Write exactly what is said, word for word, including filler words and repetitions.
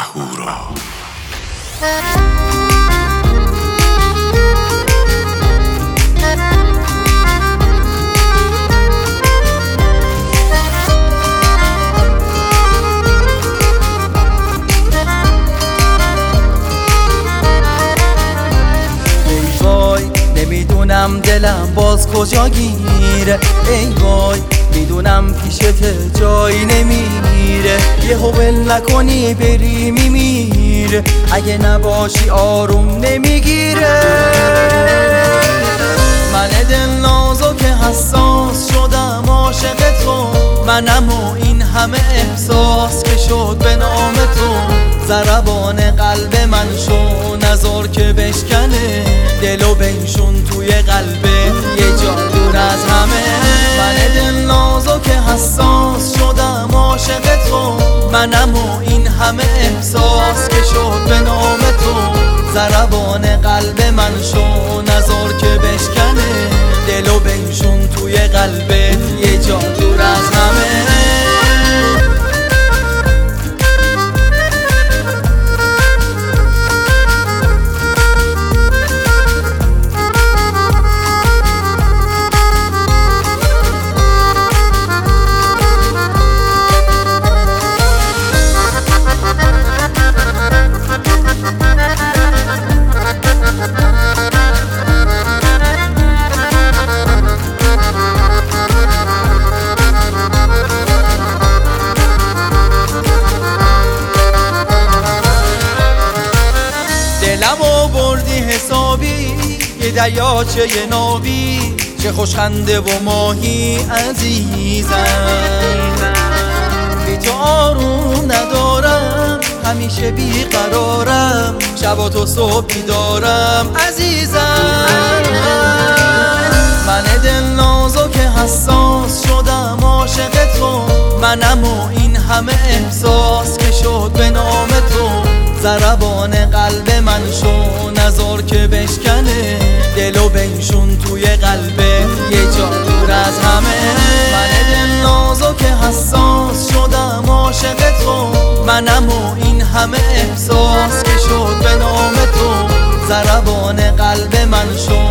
اهورا. نمیدونم دلم باز کجا گیره، ای وای میدونم پیشت جایی نمیره. یه ول نکنی بری میمیره، اگه نباشی آروم نمیگیره. من دل نازک حساس شدم عاشق تو، منم و این همه احساس که شد به نام تو. ضربان قلب من شو نذار که بشکنه، دلو بنشون توی قلبت یه جا دور از همه. من دل نازک حساس شدم عاشق تو، منم و این همه احساس که شد به نام تو. ضربان قلب من شو نذار که بشکنه، دلو بنشون توی قلبت یه جا دور از همه. دلم آوردی حسابی یه دریاچه یه ناوی، چه خوشخنده و ماهی عزیزم. بی تو آروم ندارم، همیشه بیقرارم، شب و تو صبح بیدارم عزیزم. من دل نازک حساس شدم عاشق تو، منم و این همه احساس که شد به نام تو. ضربان قلب من شو نذار که بشکنه، دلو بنشون توی قلبت یه جا دور از همه. من دل نازک حساس شدم عاشق تو، منم و این همه احساس که شد به نام تو. ضربان قلب من شو